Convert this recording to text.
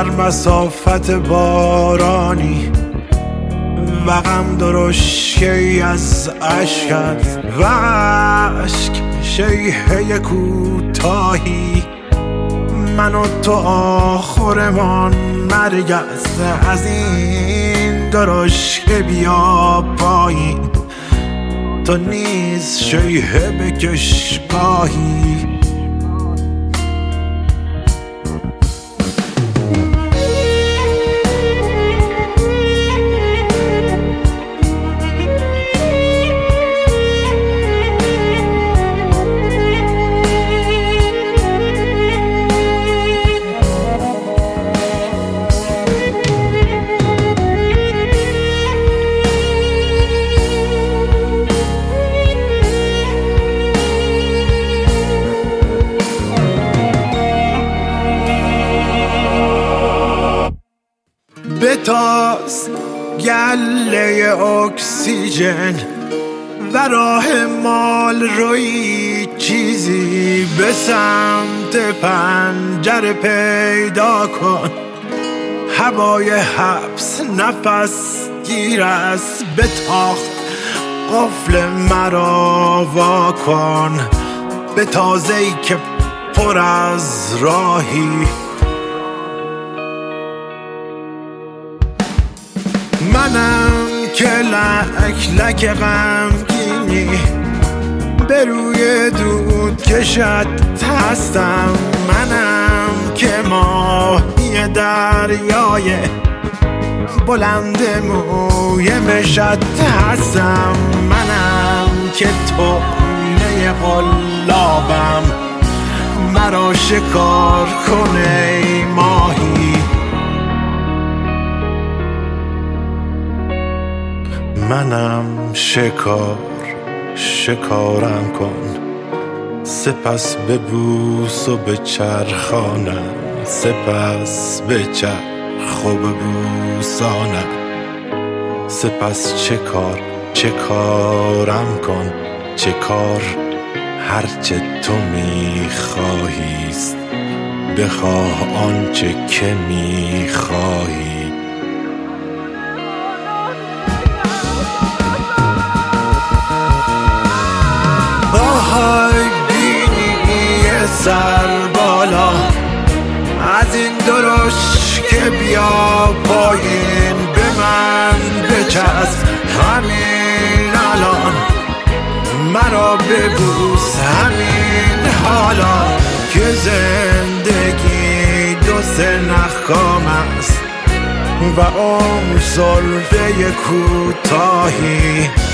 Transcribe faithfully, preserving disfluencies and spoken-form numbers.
در مسافت بارانی و غم درشکی از عشقت و عشق شیهه کوتاهی، من و تو آخرمان مرگ است. از این درشکه بیا پایین، تو نیز شیهه بکش گاهی. بتاز گله اکسیژن و راه مال روی چیزی به سمت پنجره پیدا کن. هوای حبس نفس گیر است، به تاخت قفل مرا وا کن. به تازه‌ای که پر از راهی، منم که لک لک غمگینی به روی دود کشت هستم. منم که ماهی دریای بلند موی مشت هستم. منم که طعمه قلابم، مرا شکار کنه ای ماهی. منم شکار، شکارم کن، سپس ببوس و بچرخانم، سپس بچرخ و ببوسانم. سپس چه کار، چه کارم کن، چه کار هرچه تو میخواهیست، بخواه آنچه که میخواهی. آهای بینی سر بالا، از این درش که بیا پایین، به من بچسب همین الان، مرا ببوس همین حالا، که زندگی دو سه نخام است و عمر سلفه کوتاهی.